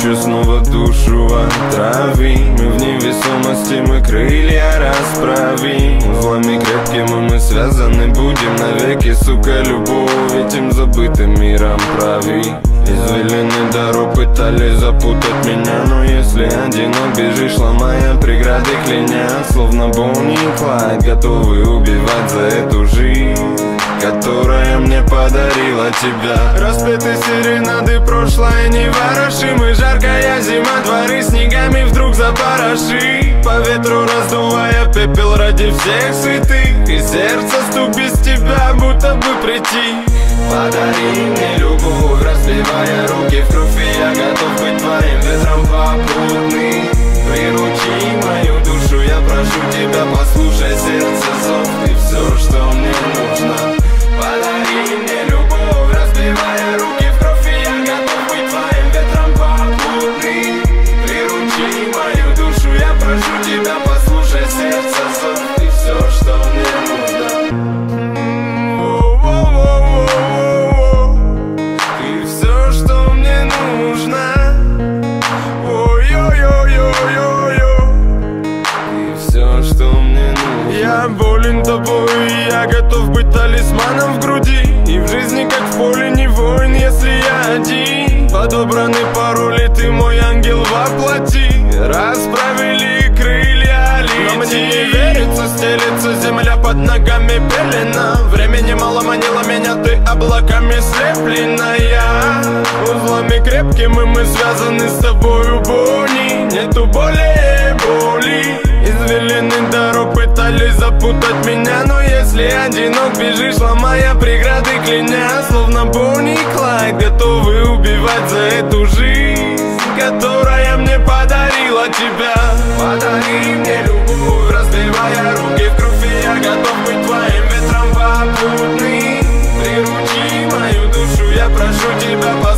ночью снова душу отравим. Мы в невесомости, мы крылья расправим. Узлами крепкими мы связаны будем навеки, сука, любовь этим забытым миром прави. Извилины дорог пытались запутать меня, но если одинок бежишь, ломая преграды, кляня, словно Бонни и Клайд, готовы убивать за эту жизнь, которая мне подарила тебя. Распеты серенады, прошлое не ворошим, и жаркая зима, дворы снегами вдруг запороши. По ветру раздувая пепел ради всех святых, и сердце стук без тебя, будто бы прийти. Подари мне любовь, разбивая руки в кровь, и я готов быть твоим ветром попутным. Приручи мою душу, я прошу тебя, послушай сердце зов, ты все, что мне нужно. Подари мне любовь, разбивая руки в кровь, и я готов быть твоим ветром попутным. Приручи мою душу, я прошу тебя, послушай сердце зов, ты все, что мне нужно. Я болен тобой, и я готов быть талисманом в груди. И в жизни, как в поле, не воин, если я один. Подобраны пароли, ты мой ангел воплоти. Расправили крылья, лети. Но мне не верится, стелется земля под ногами пелена. Времени мало манило меня, ты облаками слепленная. Узлами крепкими мы связаны с тобою, Бонни. Нету более боли. Извилины дорог пытались запутать меня, но если одинок бежишь, ломая преграды, кляня, словно Бонни и Клайд, готовы убивать за эту жизнь, которая мне подарила тебя. Подари мне любовь, разбивая руки в кровь, и я готов быть твоим ветром попутным. Приручи мою душу, я прошу тебя,